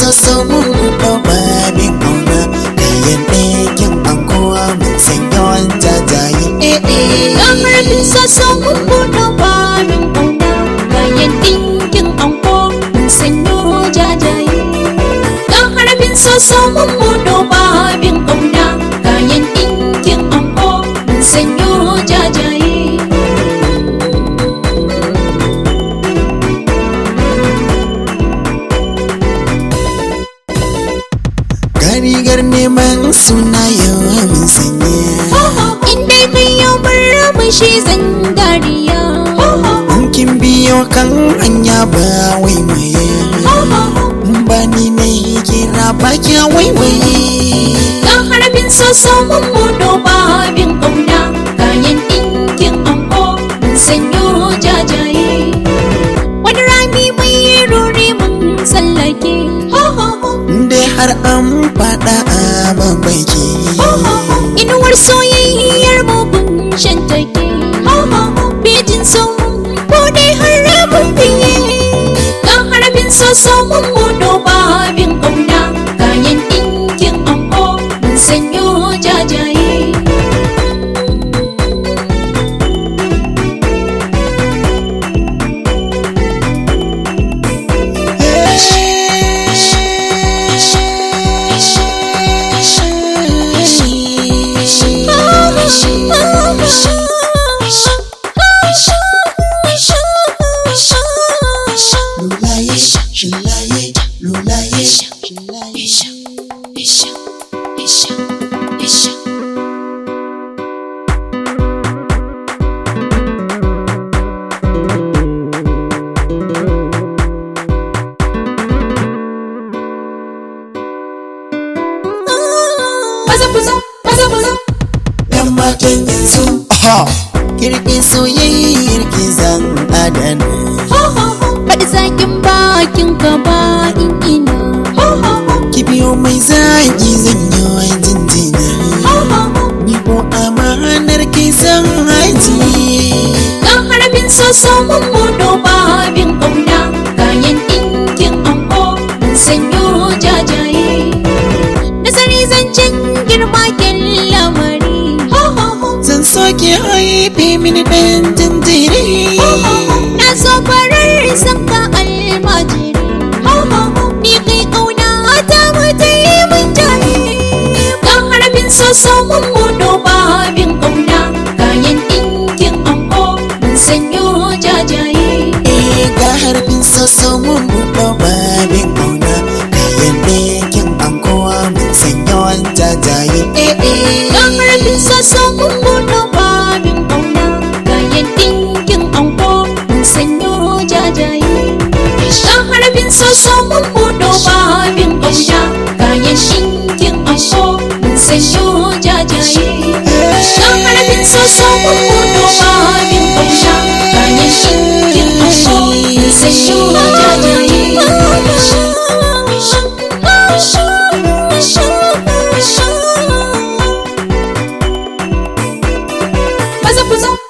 so mun buɗe babin ƙauna, kayan ɗinkin ankowa mun sanya wanta jayi. Ga harafin so mun buɗe babin ƙauna, kayan ɗinkin anko mun sanyo jajaye. Ga harafin so mun buɗe babin ƙauna, kayan ɗinkin anko mun sanyo jajaye. Rigar neman suna yawa mun sanya, inda kai yau murmushi zan dariya. in kin biyo kan hanya ba waiwaye, ba ni na yi kira ba kya waiwaye. Ga harafin so mun buɗe babin ƙauna, kayan ɗinkin anko mun sanyo jajaye. Wani rami mai ruri mun tsallake, dai har an faɗa a babbaki, inuwar soyayyar mugun shan take. Bejin so ko dai harafin fiye. Ga harafin so mun buɗe babin ƙauna, kayan ɗinkin anko mun sanyo jajaye. Yan matan yanzu kirkin soyayyar ki zan adana, Faɗi zaƙin bakin ka ba in ina. ki biyo mai zaki zan yi wa jinjina, ni ko amanar ki zan haji. Ga harafin so mun buɗe babin ƙauna, kayan ɗinkin anko mun sanyo jajaye. Nazari zancen girma kyan lamari, Zan so ki haife mini ɗan jinjiri, na so farar sanka almajiri. Ni kai ƙauna ta mata yi mun tare. Ga harafin so mun buɗe babin ƙauna, kayan ɗinkin anko mun sanyo jajaye. ga harfin so mun buɗe babin ƙauna, kayan ɗinkin ankowa mun sanya wanta jayi. Ga harafin so mun buɗe babin ƙauna, kayan ɗinkin anko mun sanyo jajaye. Ga harafin so mun buɗe babin ƙauna, kayan ɗinkin anko mun sanyo jajaye. Ga harafin so mun buɗe babin ƙauna, kayan ɗinkin anko mun sanyo jajaye. Maza ku zo.